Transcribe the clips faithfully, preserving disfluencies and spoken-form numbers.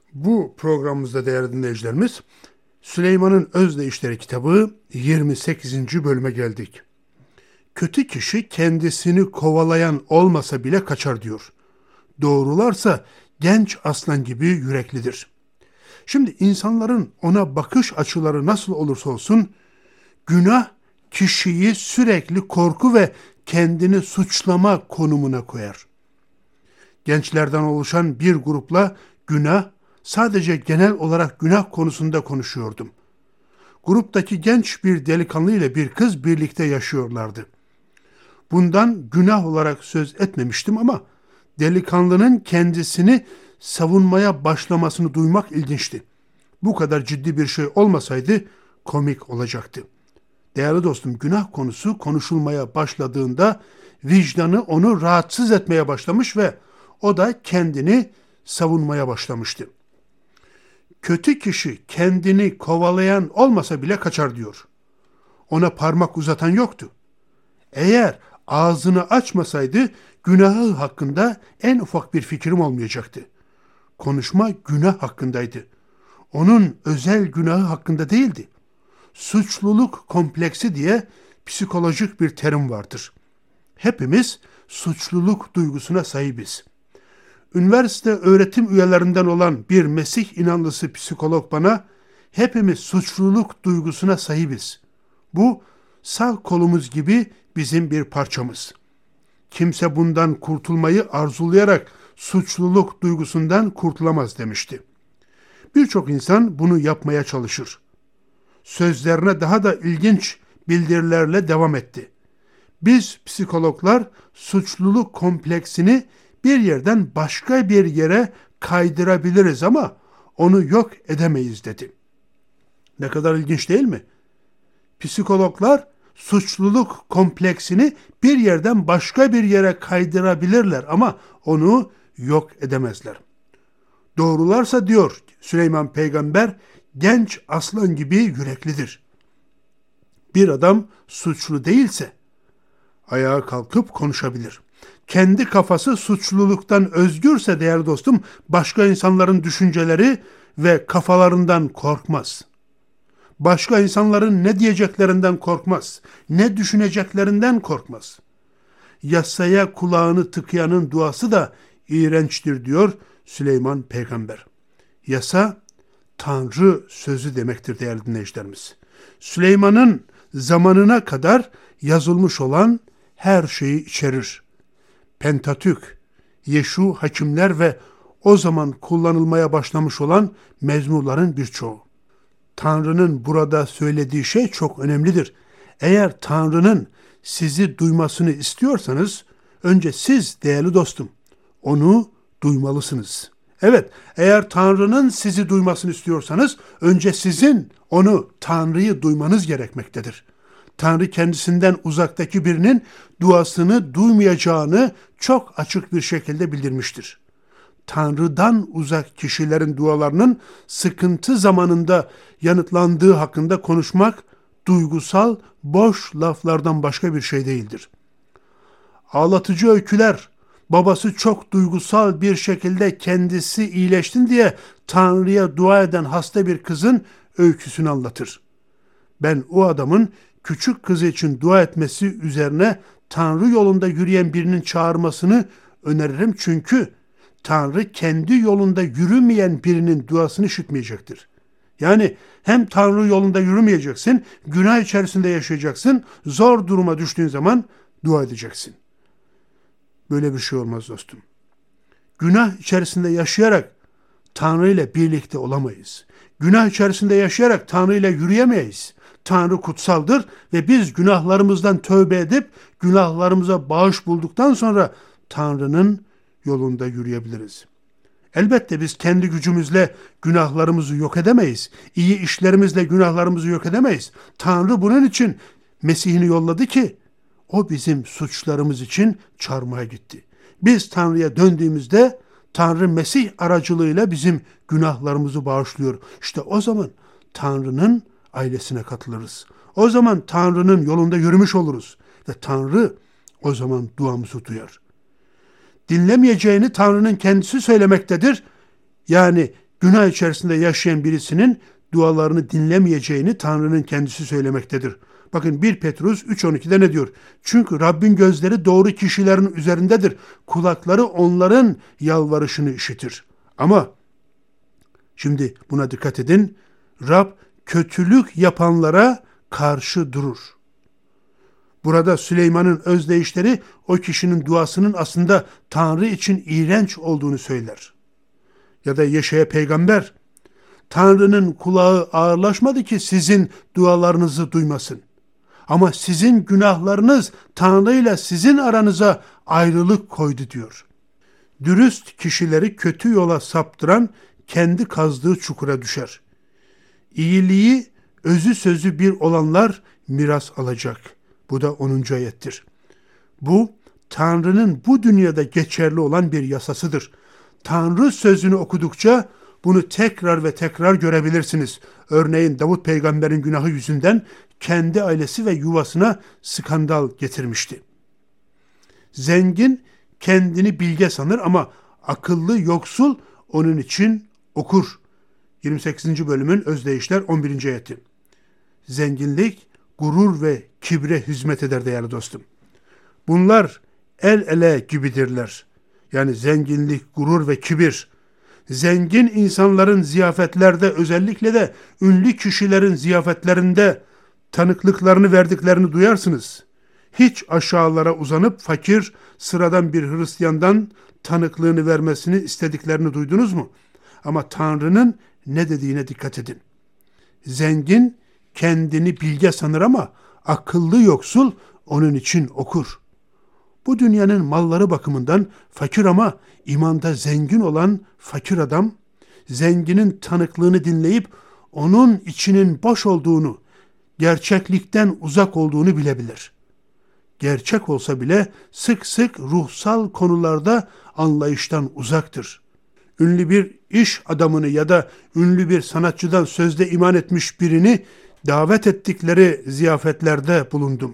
Bu programımızda değerli dinleyicilerimiz, Süleyman'ın Özdeyişleri kitabı yirmi sekizinci bölüme geldik. Kötü kişi kendisini kovalayan olmasa bile kaçar diyor. Doğrularsa genç aslan gibi yüreklidir. Şimdi insanların ona bakış açıları nasıl olursa olsun, günah kişiyi sürekli korku ve kendini suçlama konumuna koyar. Gençlerden oluşan bir grupla günah, sadece genel olarak günah konusunda konuşuyordum. Gruptaki genç bir delikanlı ile bir kız birlikte yaşıyorlardı. Bundan günah olarak söz etmemiştim ama delikanlının kendisini savunmaya başlamasını duymak ilginçti. Bu kadar ciddi bir şey olmasaydı komik olacaktı. Değerli dostum, günah konusu konuşulmaya başladığında vicdanı onu rahatsız etmeye başlamış ve o da kendini savunmaya başlamıştı. Kötü kişi kendini kovalayan olmasa bile kaçar diyor. Ona parmak uzatan yoktu. Eğer ağzını açmasaydı günahı hakkında en ufak bir fikrim olmayacaktı. Konuşma günah hakkındaydı. Onun özel günahı hakkında değildi. Suçluluk kompleksi diye psikolojik bir terim vardır. Hepimiz suçluluk duygusuna sahibiz. Üniversite öğretim üyelerinden olan bir Mesih inanlısı psikolog bana, hepimiz suçluluk duygusuna sahibiz. Bu sağ kolumuz gibi bizim bir parçamız. Kimse bundan kurtulmayı arzulayarak suçluluk duygusundan kurtulamaz demişti. Birçok insan bunu yapmaya çalışır. Sözlerine daha da ilginç bildirilerle devam etti. Biz psikologlar suçluluk kompleksini bir yerden başka bir yere kaydırabiliriz ama onu yok edemeyiz dedi. Ne kadar ilginç değil mi? Psikologlar suçluluk kompleksini bir yerden başka bir yere kaydırabilirler ama onu yok edemezler. Doğrularsa diyor Süleyman Peygamber, genç aslan gibi yüreklidir. Bir adam suçlu değilse ayağa kalkıp konuşabilir. Kendi kafası suçluluktan özgürse değerli dostum, başka insanların düşünceleri ve kafalarından korkmaz. Başka insanların ne diyeceklerinden korkmaz, ne düşüneceklerinden korkmaz. Yasaya kulağını tıkayanın duası da iğrençtir diyor Süleyman Peygamber. Yasa, Tanrı sözü demektir değerli dinleyicilerimiz. Süleyman'ın zamanına kadar yazılmış olan her şeyi içerir. Pentatük, Yeşu, Hakimler ve o zaman kullanılmaya başlamış olan mezmurların birçoğu. Tanrı'nın burada söylediği şey çok önemlidir. Eğer Tanrı'nın sizi duymasını istiyorsanız, önce siz değerli dostum, onu duymalısınız. Evet, eğer Tanrı'nın sizi duymasını istiyorsanız, önce sizin onu, Tanrı'yı duymanız gerekmektedir. Tanrı kendisinden uzaktaki birinin duasını duymayacağını çok açık bir şekilde bildirmiştir. Tanrı'dan uzak kişilerin dualarının sıkıntı zamanında yanıtlandığı hakkında konuşmak, duygusal, boş laflardan başka bir şey değildir. Ağlatıcı öyküler, babası çok duygusal bir şekilde kendisi iyileştin diye Tanrı'ya dua eden hasta bir kızın öyküsünü anlatır. Ben o adamın küçük kızı için dua etmesi üzerine Tanrı yolunda yürüyen birinin çağırmasını öneririm, çünkü Tanrı kendi yolunda yürümeyen birinin duasını işitmeyecektir. Yani hem Tanrı yolunda yürümeyeceksin, günah içerisinde yaşayacaksın, zor duruma düştüğün zaman dua edeceksin. Böyle bir şey olmaz dostum. Günah içerisinde yaşayarak Tanrı ile birlikte olamayız. Günah içerisinde yaşayarak Tanrı ile yürüyemeyiz. Tanrı kutsaldır ve biz günahlarımızdan tövbe edip günahlarımıza bağış bulduktan sonra Tanrı'nın yolunda yürüyebiliriz. Elbette biz kendi gücümüzle günahlarımızı yok edemeyiz. İyi işlerimizle günahlarımızı yok edemeyiz. Tanrı bunun için Mesih'ini yolladı ki o bizim suçlarımız için çarmıha gitti. Biz Tanrı'ya döndüğümüzde Tanrı Mesih aracılığıyla bizim günahlarımızı bağışlıyor. İşte o zaman Tanrı'nın ailesine katılırız. O zaman Tanrı'nın yolunda yürümüş oluruz ve Tanrı o zaman duamızı duyar. Dinlemeyeceğini Tanrı'nın kendisi söylemektedir. Yani Günah içerisinde yaşayan birisinin dualarını dinlemeyeceğini Tanrı'nın kendisi söylemektedir. Bakın bir Petrus üç on iki'de ne diyor? Çünkü Rabbin gözleri doğru kişilerin üzerindedir. Kulakları onların yalvarışını işitir. Ama şimdi buna dikkat edin. Rab kötülük yapanlara karşı durur. Burada Süleyman'ın özdeyişleri o kişinin duasının aslında Tanrı için iğrenç olduğunu söyler. Ya da Yeşaya peygamber, Tanrı'nın kulağı ağırlaşmadı ki sizin dualarınızı duymasın. Ama sizin günahlarınız Tanrı ile sizin aranıza ayrılık koydu diyor. Dürüst kişileri kötü yola saptıran kendi kazdığı çukura düşer. İyiliği, özü sözü bir olanlar miras alacak. Bu da onuncu ayettir. Bu, Tanrı'nın bu dünyada geçerli olan bir yasasıdır. Tanrı sözünü okudukça bunu tekrar ve tekrar görebilirsiniz. Örneğin Davut peygamberin günahı yüzünden kendi ailesi ve yuvasına skandal getirmişti. Zengin kendini bilge sanır ama akıllı yoksul onun için okur. yirmi sekizinci bölümün özdeyişler on birinci ayeti. Zenginlik, gurur ve kibre hizmet eder değerli dostum. Bunlar el ele gibidirler. Yani zenginlik, gurur ve kibir. Zengin insanların ziyafetlerde, özellikle de ünlü kişilerin ziyafetlerinde tanıklıklarını verdiklerini duyarsınız. Hiç aşağılara uzanıp fakir, sıradan bir Hristiyandan tanıklığını vermesini istediklerini duydunuz mu? Ama Tanrı'nın ne dediğine dikkat edin. Zengin kendini bilge sanır ama akıllı yoksul onun için okur. Bu dünyanın malları bakımından fakir ama imanda zengin olan fakir adam, zenginin tanıklığını dinleyip onun içinin boş olduğunu, gerçeklikten uzak olduğunu bilebilir. Gerçek olsa bile sık sık ruhsal konularda anlayıştan uzaktır. Ünlü bir iş adamını ya da ünlü bir sanatçıdan sözde iman etmiş birini davet ettikleri ziyafetlerde bulundum.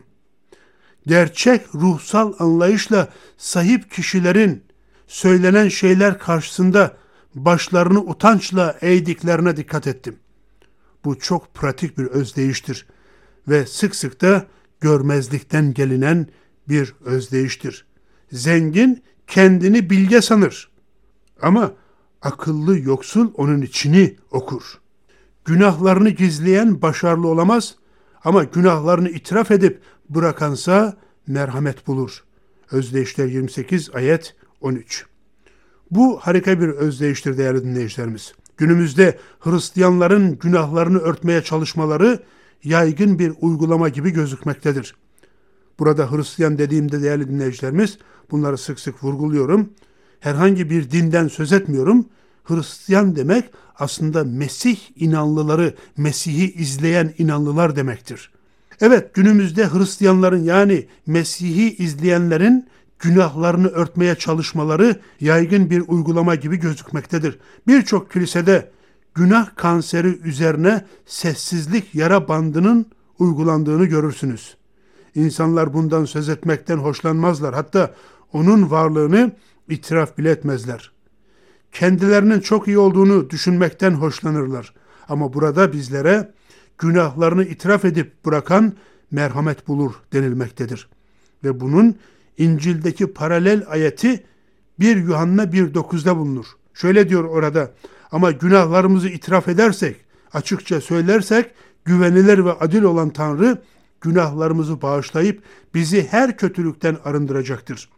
Gerçek ruhsal anlayışla sahip kişilerin söylenen şeyler karşısında başlarını utançla eğdiklerine dikkat ettim. Bu çok pratik bir özdeyiştir ve sık sık da görmezlikten gelinen bir özdeyiştir. Zengin kendini bilge sanır ama akıllı yoksul onun içini okur. Günahlarını gizleyen başarılı olamaz ama günahlarını itiraf edip bırakansa merhamet bulur. Özdeyişler yirmi sekiz ayet on üç. Bu harika bir özdeyiştir değerli dinleyicilerimiz. Günümüzde Hristiyanların günahlarını örtmeye çalışmaları yaygın bir uygulama gibi gözükmektedir. Burada Hristiyan dediğimde değerli dinleyicilerimiz, bunları sık sık vurguluyorum. Herhangi bir dinden söz etmiyorum. Hristiyan demek aslında Mesih inanlıları, Mesih'i izleyen inanlılar demektir. Evet, günümüzde Hristiyanların yani Mesih'i izleyenlerin günahlarını örtmeye çalışmaları yaygın bir uygulama gibi gözükmektedir. Birçok kilisede günah kanseri üzerine sessizlik yara bandının uygulandığını görürsünüz. İnsanlar bundan söz etmekten hoşlanmazlar. Hatta onun varlığını itiraf bile etmezler. Kendilerinin çok iyi olduğunu düşünmekten hoşlanırlar. Ama burada bizlere günahlarını itiraf edip bırakan merhamet bulur denilmektedir. Ve bunun İncil'deki paralel ayeti bir Yuhanna bir dokuzda bulunur. Şöyle diyor orada: ama günahlarımızı itiraf edersek, açıkça söylersek, güvenilir ve adil olan Tanrı günahlarımızı bağışlayıp bizi her kötülükten arındıracaktır.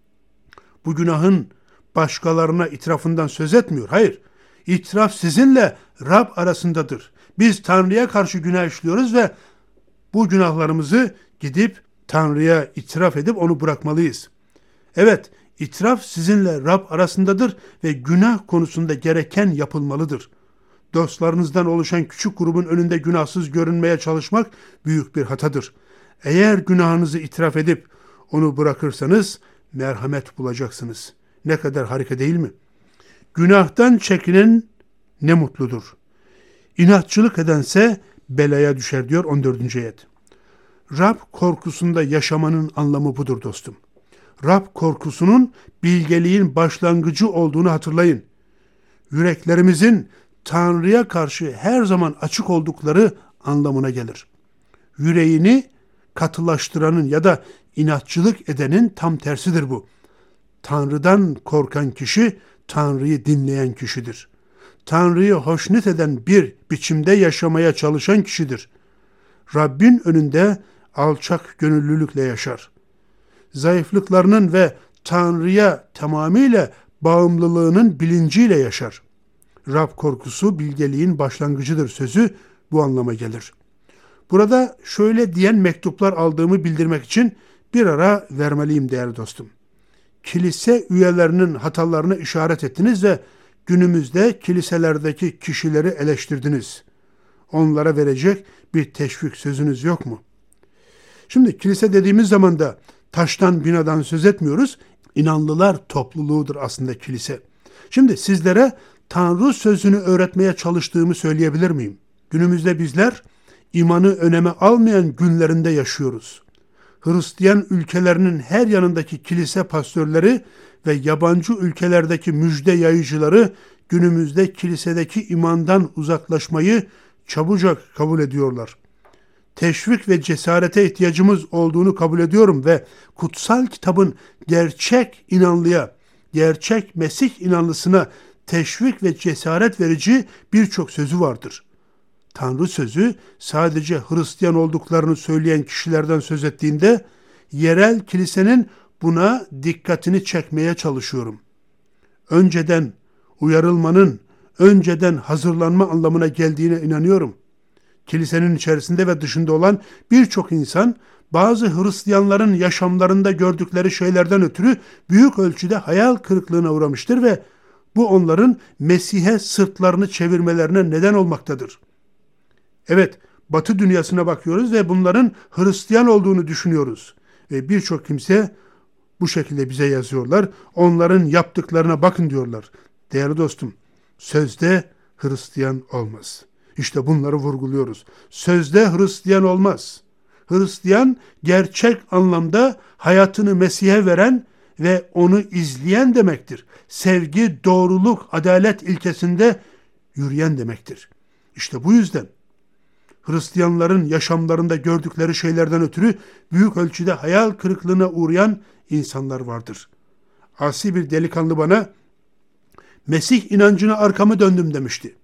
Bu günahın başkalarına itirafından söz etmiyor. Hayır, itiraf sizinle Rab arasındadır. Biz Tanrı'ya karşı günah işliyoruz ve bu günahlarımızı gidip Tanrı'ya itiraf edip onu bırakmalıyız. Evet, itiraf sizinle Rab arasındadır ve günah konusunda gereken yapılmalıdır. Dostlarınızdan oluşan küçük grubun önünde günahsız görünmeye çalışmak büyük bir hatadır. Eğer günahınızı itiraf edip onu bırakırsanız merhamet bulacaksınız. Ne kadar harika değil mi? Günahtan çekinen ne mutludur. İnatçılık edense belaya düşer diyor on dördüncü ayet. Rab korkusunda yaşamanın anlamı budur dostum. Rab korkusunun bilgeliğin başlangıcı olduğunu hatırlayın. Yüreklerimizin Tanrı'ya karşı her zaman açık oldukları anlamına gelir. Yüreğini katılaştıranın ya da inatçılık edenin tam tersidir bu. Tanrı'dan korkan kişi, Tanrı'yı dinleyen kişidir. Tanrı'yı hoşnut eden bir biçimde yaşamaya çalışan kişidir. Rabbin önünde alçak gönüllülükle yaşar. Zayıflıklarının ve Tanrı'ya tamamıyla bağımlılığının bilinciyle yaşar. Rab korkusu bilgeliğin başlangıcıdır sözü bu anlama gelir. Burada şöyle diyen mektuplar aldığımı bildirmek için bir ara vermeliyim değerli dostum. Kilise üyelerinin hatalarını işaret ettiniz ve günümüzde kiliselerdeki kişileri eleştirdiniz. Onlara verecek bir teşvik sözünüz yok mu? Şimdi kilise dediğimiz zaman da taştan binadan söz etmiyoruz. İnanlılar topluluğudur aslında kilise. Şimdi sizlere Tanrı sözünü öğretmeye çalıştığımı söyleyebilir miyim? Günümüzde bizler imanı öneme almayan günlerinde yaşıyoruz. Hristiyan ülkelerinin her yanındaki kilise pastörleri ve yabancı ülkelerdeki müjde yayıcıları günümüzde kilisedeki imandan uzaklaşmayı çabucak kabul ediyorlar. Teşvik ve cesarete ihtiyacımız olduğunu kabul ediyorum ve kutsal kitabın gerçek inanlıya, gerçek Mesih inanlısına teşvik ve cesaret verici birçok sözü vardır. Tanrı sözü sadece Hristiyan olduklarını söyleyen kişilerden söz ettiğinde yerel kilisenin buna dikkatini çekmeye çalışıyorum. Önceden uyarılmanın, önceden hazırlanma anlamına geldiğine inanıyorum. Kilisenin içerisinde ve dışında olan birçok insan bazı Hristiyanların yaşamlarında gördükleri şeylerden ötürü büyük ölçüde hayal kırıklığına uğramıştır ve bu onların Mesih'e sırtlarını çevirmelerine neden olmaktadır. Evet, Batı dünyasına bakıyoruz ve bunların Hristiyan olduğunu düşünüyoruz. Ve birçok kimse bu şekilde bize yazıyorlar. Onların yaptıklarına bakın diyorlar. Değerli dostum, sözde Hristiyan olmaz. İşte bunları vurguluyoruz. Sözde Hristiyan olmaz. Hristiyan gerçek anlamda hayatını Mesih'e veren ve onu izleyen demektir. Sevgi, doğruluk, adalet ilkesinde yürüyen demektir. İşte bu yüzden Hristiyanların yaşamlarında gördükleri şeylerden ötürü büyük ölçüde hayal kırıklığına uğrayan insanlar vardır. Asi bir delikanlı bana Mesih inancına arkamı döndüm demişti.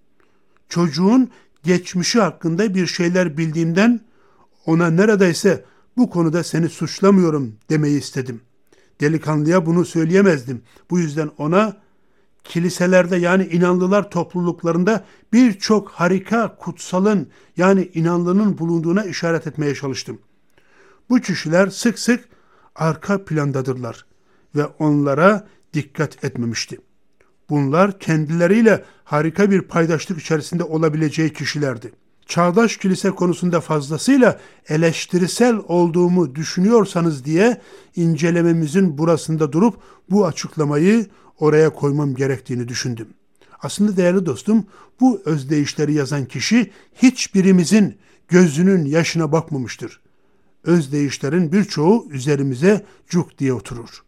Çocuğun geçmişi hakkında bir şeyler bildiğimden ona neredeyse bu konuda seni suçlamıyorum demeyi istedim. Delikanlıya bunu söyleyemezdim. Bu yüzden ona kiliselerde yani inanlılar topluluklarında birçok harika kutsalın yani inanlının bulunduğuna işaret etmeye çalıştım. Bu kişiler sık sık arka plandadırlar ve onlara dikkat etmemişti. Bunlar kendileriyle harika bir paydaşlık içerisinde olabileceği kişilerdi. Çağdaş kilise konusunda fazlasıyla eleştirisel olduğumu düşünüyorsanız diye incelememizin burasında durup bu açıklamayı oraya koymam gerektiğini düşündüm. Aslında değerli dostum, bu özdeyişleri yazan kişi hiçbirimizin gözünün yaşına bakmamıştır. Özdeyişlerin birçoğu üzerimize cuk diye oturur.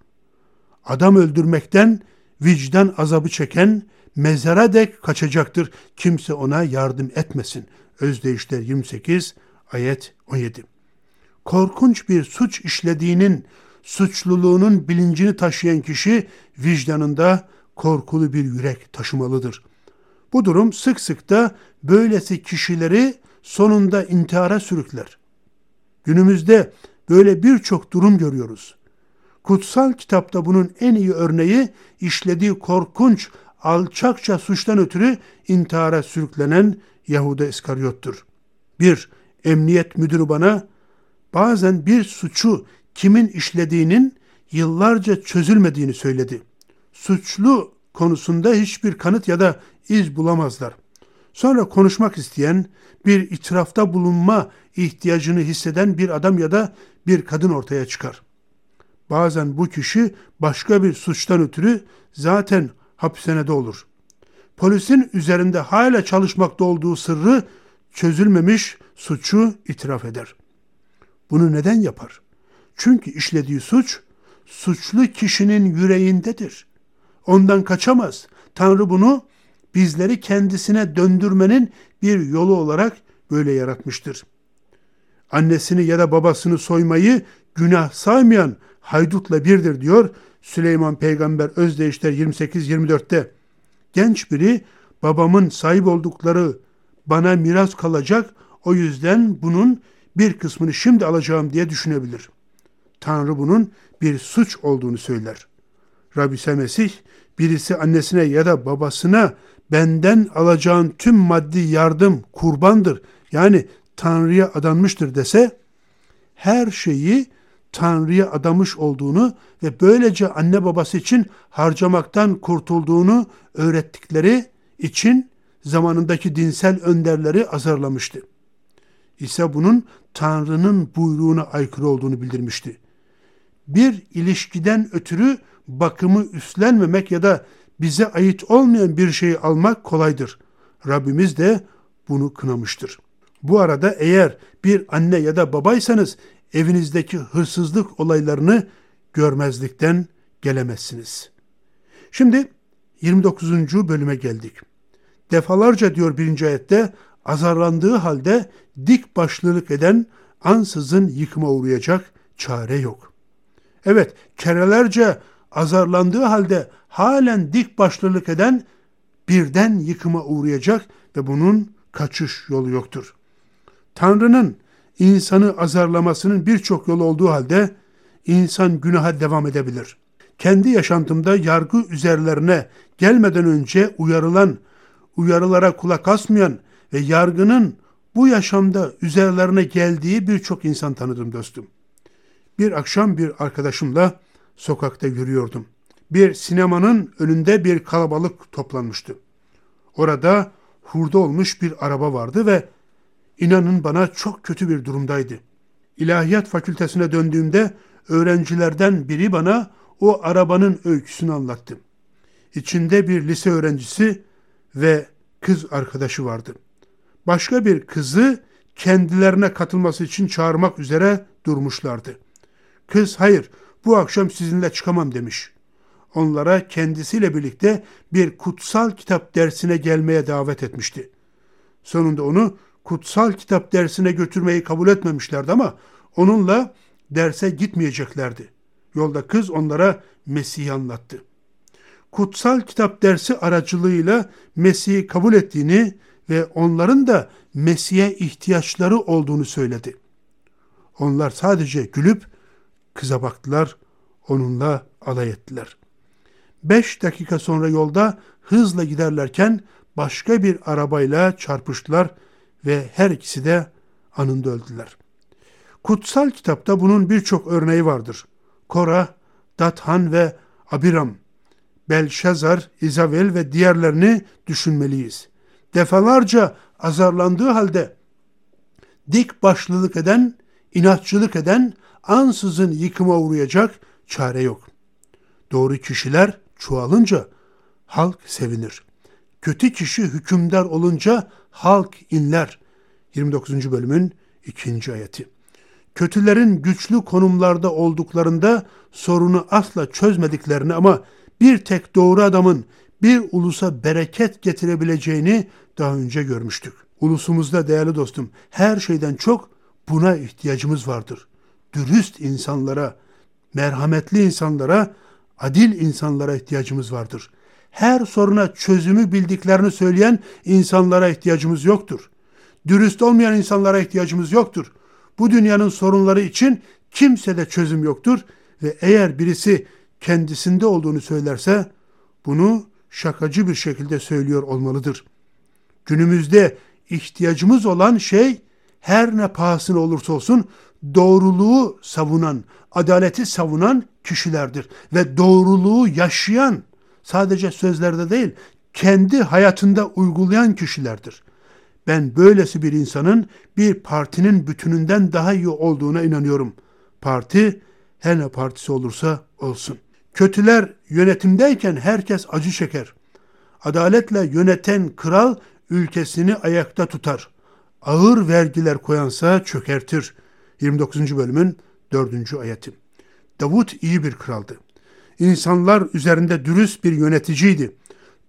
Adam öldürmekten vicdan azabı çeken mezara dek kaçacaktır. Kimse ona yardım etmesin. Özdeyişler yirmi sekiz ayet on yedi. Korkunç bir suç işlediğinin, suçluluğunun bilincini taşıyan kişi vicdanında korkulu bir yürek taşımalıdır. Bu durum sık sık da böylesi kişileri sonunda intihara sürükler. Günümüzde böyle birçok durum görüyoruz. Kutsal kitapta bunun en iyi örneği işlediği korkunç, alçakça suçtan ötürü intihara sürüklenen Yahuda İskaryot'tur. Bir emniyet müdürü bana bazen bir suçu kimin işlediğinin yıllarca çözülmediğini söyledi. Suçlu konusunda hiçbir kanıt ya da iz bulamazlar. Sonra konuşmak isteyen, bir itirafta bulunma ihtiyacını hisseden bir adam ya da bir kadın ortaya çıkar. Bazen bu kişi başka bir suçtan ötürü zaten hapishanede olur. Polisin üzerinde hala çalışmakta olduğu sırrı çözülmemiş suçu itiraf eder. Bunu neden yapar? Çünkü işlediği suç, suçlu kişinin yüreğindedir. Ondan kaçamaz. Tanrı bunu bizleri kendisine döndürmenin bir yolu olarak böyle yaratmıştır. Annesini ya da babasını soymayı günah saymayan haydutla birdir diyor Süleyman Peygamber Özdeyişler yirmi sekiz yirmi dörtte. Genç biri babamın sahip oldukları bana miras kalacak, o yüzden bunun bir kısmını şimdi alacağım diye düşünebilir. Tanrı bunun bir suç olduğunu söyler. Rabbi İsa Mesih, birisi annesine ya da babasına benden alacağın tüm maddi yardım kurbandır, yani Tanrı'ya adanmıştır dese, her şeyi Tanrı'ya adamış olduğunu ve böylece anne babası için harcamaktan kurtulduğunu öğrettikleri için zamanındaki dinsel önderleri azarlamıştı. İsa bunun Tanrı'nın buyruğuna aykırı olduğunu bildirmişti. Bir ilişkiden ötürü bakımı üstlenmemek ya da bize ait olmayan bir şeyi almak kolaydır. Rabbimiz de bunu kınamıştır. Bu arada eğer bir anne ya da babaysanız evinizdeki hırsızlık olaylarını görmezlikten gelemezsiniz. Şimdi yirmi dokuzuncu bölüme geldik. Defalarca diyor birinci ayette, azarlandığı halde dik başlılık eden ansızın yıkıma uğrayacak, çare yok. Evet, kerelerce azarlandığı halde halen dik başlılık eden birden yıkıma uğrayacak ve bunun kaçış yolu yoktur. Tanrı'nın insanı azarlamasının birçok yolu olduğu halde insan günaha devam edebilir. Kendi yaşantımda yargı üzerlerine gelmeden önce uyarılan, uyarılara kulak asmayan ve yargının bu yaşamda üzerlerine geldiği birçok insan tanıdım dostum. Bir akşam bir arkadaşımla sokakta yürüyordum. Bir sinemanın önünde bir kalabalık toplanmıştı. Orada hurda olmuş bir araba vardı ve inanın bana çok kötü bir durumdaydı. İlahiyat fakültesine döndüğümde öğrencilerden biri bana o arabanın öyküsünü anlattı. İçinde bir lise öğrencisi ve kız arkadaşı vardı. Başka bir kızı kendilerine katılması için çağırmak üzere durmuşlardı. Kız, hayır, bu akşam sizinle çıkamam demiş. Onlara kendisiyle birlikte bir kutsal kitap dersine gelmeye davet etmişti. Sonunda onu kutsal kitap dersine götürmeyi kabul etmemişlerdi ama onunla derse gitmeyeceklerdi. Yolda kız onlara Mesih'i anlattı. Kutsal kitap dersi aracılığıyla Mesih'i kabul ettiğini ve onların da Mesih'e ihtiyaçları olduğunu söyledi. Onlar sadece gülüp kıza baktılar, onunla alay ettiler. Beş dakika sonra yolda hızla giderlerken başka bir arabayla çarpıştılar ve her ikisi de anında öldüler. Kutsal kitapta bunun birçok örneği vardır. Korah, Dathan ve Abiram, Belşazar, İzavel ve diğerlerini düşünmeliyiz. Defalarca azarlandığı halde dik başlılık eden, inatçılık eden ansızın yıkıma uğrayacak, çare yok. Doğru kişiler çoğalınca halk sevinir. Kötü kişi hükümdar olunca halk inler. yirmi dokuzuncu bölümün ikinci ayeti. Kötülerin güçlü konumlarda olduklarında sorunu asla çözmediklerini ama bir tek doğru adamın bir ulusa bereket getirebileceğini daha önce görmüştük. Ulusumuzda değerli dostum, her şeyden çok buna ihtiyacımız vardır. Dürüst insanlara, merhametli insanlara, adil insanlara ihtiyacımız vardır. Her soruna çözümü bildiklerini söyleyen insanlara ihtiyacımız yoktur. Dürüst olmayan insanlara ihtiyacımız yoktur. Bu dünyanın sorunları için kimsede çözüm yoktur ve eğer birisi kendisinde olduğunu söylerse bunu şakacı bir şekilde söylüyor olmalıdır. Günümüzde ihtiyacımız olan şey her ne pahasına olursa olsun doğruluğu savunan, adaleti savunan kişilerdir ve doğruluğu yaşayan, sadece sözlerde değil, kendi hayatında uygulayan kişilerdir. Ben böylesi bir insanın bir partinin bütününden daha iyi olduğuna inanıyorum. Parti her ne partisi olursa olsun. Kötüler yönetimdeyken herkes acı çeker. Adaletle yöneten kral ülkesini ayakta tutar. Ağır vergiler koyansa çökertir. yirmi dokuzuncu bölümün dördüncü ayeti. Davut iyi bir kraldı. İnsanlar üzerinde dürüst bir yöneticiydi.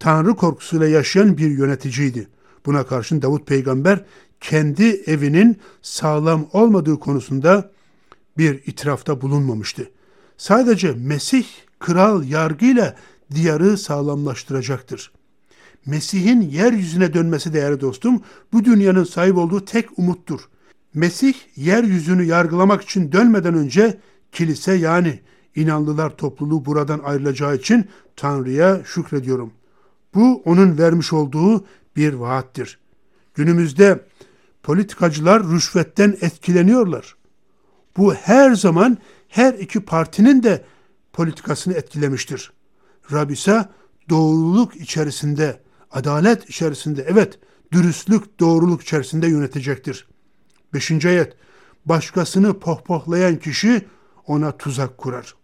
Tanrı korkusuyla yaşayan bir yöneticiydi. Buna karşın Davut peygamber kendi evinin sağlam olmadığı konusunda bir itirafta bulunmamıştı. Sadece Mesih kral yargıyla diyarı sağlamlaştıracaktır. Mesih'in yeryüzüne dönmesi değerli dostum, bu dünyanın sahip olduğu tek umuttur. Mesih yeryüzünü yargılamak için dönmeden önce kilise yani inanlılar topluluğu buradan ayrılacağı için Tanrı'ya şükrediyorum. Bu onun vermiş olduğu bir vaattir. Günümüzde politikacılar rüşvetten etkileniyorlar. Bu her zaman her iki partinin de politikasını etkilemiştir. Rab ise doğruluk içerisinde, adalet içerisinde, evet dürüstlük, doğruluk içerisinde yönetecektir. Beşinci ayet, başkasını pohpohlayan kişi ona tuzak kurar.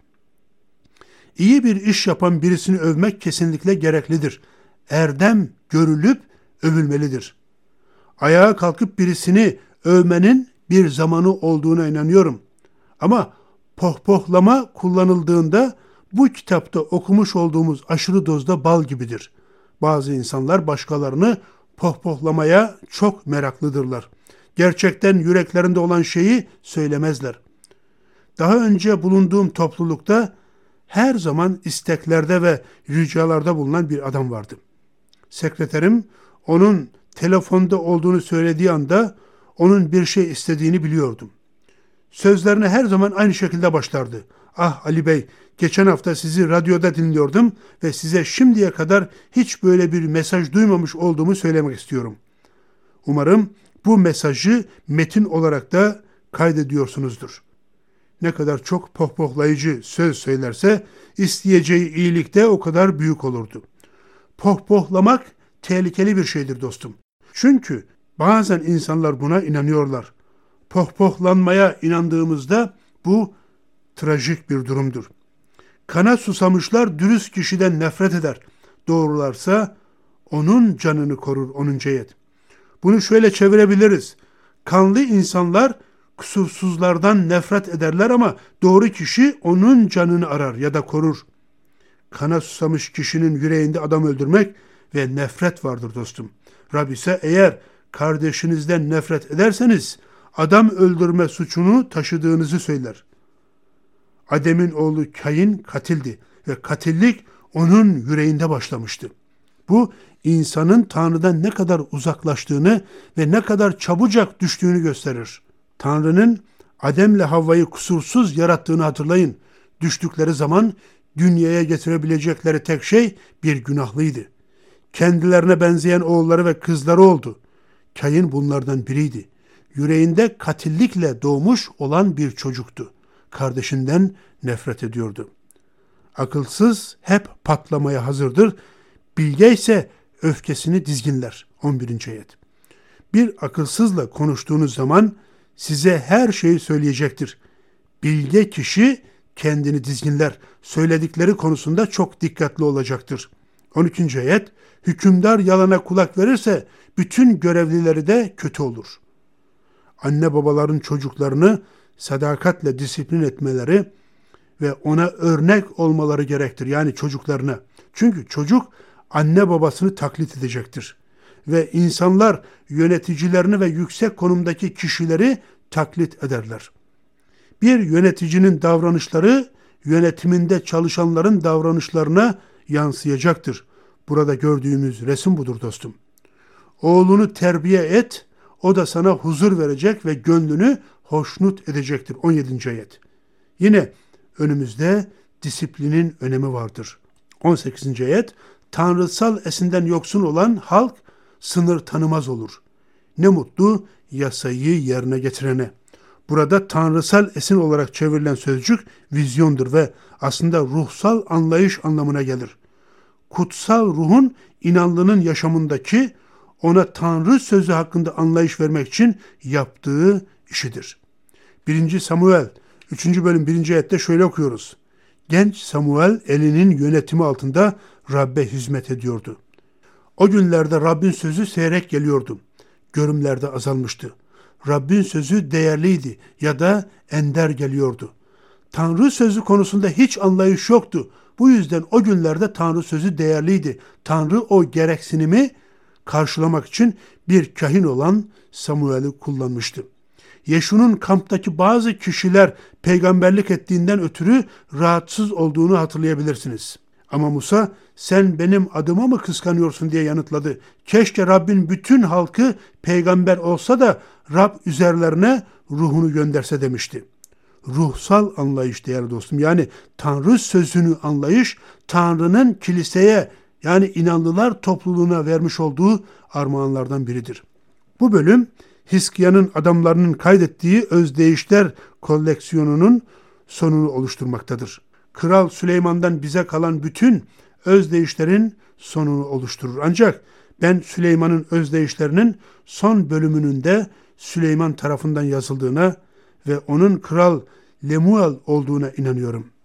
İyi bir iş yapan birisini övmek kesinlikle gereklidir. Erdem görülüp övülmelidir. Ayağa kalkıp birisini övmenin bir zamanı olduğuna inanıyorum. Ama pohpohlama kullanıldığında bu kitapta okumuş olduğumuz aşırı dozda bal gibidir. Bazı insanlar başkalarını pohpohlamaya çok meraklıdırlar. Gerçekten yüreklerinde olan şeyi söylemezler. Daha önce bulunduğum toplulukta her zaman isteklerde ve ricalarda bulunan bir adam vardı. Sekreterim onun telefonda olduğunu söylediği anda onun bir şey istediğini biliyordum. Sözlerine her zaman aynı şekilde başlardı. Ah Ali Bey, geçen hafta sizi radyoda dinliyordum ve size şimdiye kadar hiç böyle bir mesaj duymamış olduğumu söylemek istiyorum. Umarım bu mesajı metin olarak da kaydediyorsunuzdur. Ne kadar çok pohpohlayıcı söz söylerse isteyeceği iyilik de o kadar büyük olurdu. Pohpohlamak tehlikeli bir şeydir dostum. Çünkü bazen insanlar buna inanıyorlar. Pohpohlanmaya inandığımızda bu trajik bir durumdur. Kana susamışlar dürüst kişiden nefret eder. Doğrularsa onun canını korur onuncu ayet. Bunu şöyle çevirebiliriz. Kanlı insanlar kusursuzlardan nefret ederler ama doğru kişi onun canını arar ya da korur. Kana susamış kişinin yüreğinde adam öldürmek ve nefret vardır dostum. Rab ise eğer kardeşinizden nefret ederseniz adam öldürme suçunu taşıdığınızı söyler. Adem'in oğlu Kayin katildi ve katillik onun yüreğinde başlamıştı. Bu insanın Tanrı'dan ne kadar uzaklaştığını ve ne kadar çabucak düştüğünü gösterir. Tanrı'nın Adem'le Havva'yı kusursuz yarattığını hatırlayın. Düştükleri zaman dünyaya getirebilecekleri tek şey bir günahlıydı. Kendilerine benzeyen oğulları ve kızları oldu. Kayin bunlardan biriydi. Yüreğinde katillikle doğmuş olan bir çocuktu. Kardeşinden nefret ediyordu. Akılsız hep patlamaya hazırdır. Bilge ise öfkesini dizginler. on birinci ayet. Bir akılsızla konuştuğunuz zaman size her şeyi söyleyecektir. Bilge kişi kendini dizginler. Söyledikleri konusunda çok dikkatli olacaktır. on ikinci ayet. Hükümdar yalana kulak verirse bütün görevlileri de kötü olur. Anne babaların çocuklarını sadakatle disiplin etmeleri ve ona örnek olmaları gerektir. Yani çocuklarına. Çünkü çocuk anne babasını taklit edecektir. Ve insanlar yöneticilerini ve yüksek konumdaki kişileri taklit ederler. Bir yöneticinin davranışları yönetiminde çalışanların davranışlarına yansıyacaktır. Burada gördüğümüz resim budur dostum. Oğlunu terbiye et, o da sana huzur verecek ve gönlünü hoşnut edecektir. on yedinci ayet. Yine önümüzde disiplinin önemi vardır. on sekizinci ayet. Tanrısal esinden yoksun olan halk sınır tanımaz olur. Ne mutlu yasayı yerine getirene. Burada tanrısal esin olarak çevrilen sözcük vizyondur ve aslında ruhsal anlayış anlamına gelir. Kutsal ruhun inanlının yaşamındaki ona Tanrı sözü hakkında anlayış vermek için yaptığı işidir. birinci Samuel üçüncü bölüm birinci ayette şöyle okuyoruz. Genç Samuel elinin yönetimi altında Rab'be hizmet ediyordu. O günlerde Rabbin sözü seyrek geliyordu. Görümlerde azalmıştı. Rabbin sözü değerliydi ya da ender geliyordu. Tanrı sözü konusunda hiç anlayış yoktu. Bu yüzden o günlerde Tanrı sözü değerliydi. Tanrı o gereksinimi karşılamak için bir kahin olan Samuel'i kullanmıştı. Yeşu'nun kamptaki bazı kişiler peygamberlik ettiğinden ötürü rahatsız olduğunu hatırlayabilirsiniz. Ama Musa, sen benim adıma mı kıskanıyorsun diye yanıtladı. Keşke Rabbin bütün halkı peygamber olsa da Rab üzerlerine ruhunu gönderse demişti. Ruhsal anlayış değerli dostum. Yani Tanrı sözünü anlayış, Tanrı'nın kiliseye yani inanlılar topluluğuna vermiş olduğu armağanlardan biridir. Bu bölüm Hiskia'nın adamlarının kaydettiği özdeyişler koleksiyonunun sonunu oluşturmaktadır. Kral Süleyman'dan bize kalan bütün özdeyişlerin sonunu oluşturur. Ancak ben Süleyman'ın özdeyişlerinin son bölümünün de Süleyman tarafından yazıldığına ve onun Kral Lemuel olduğuna inanıyorum.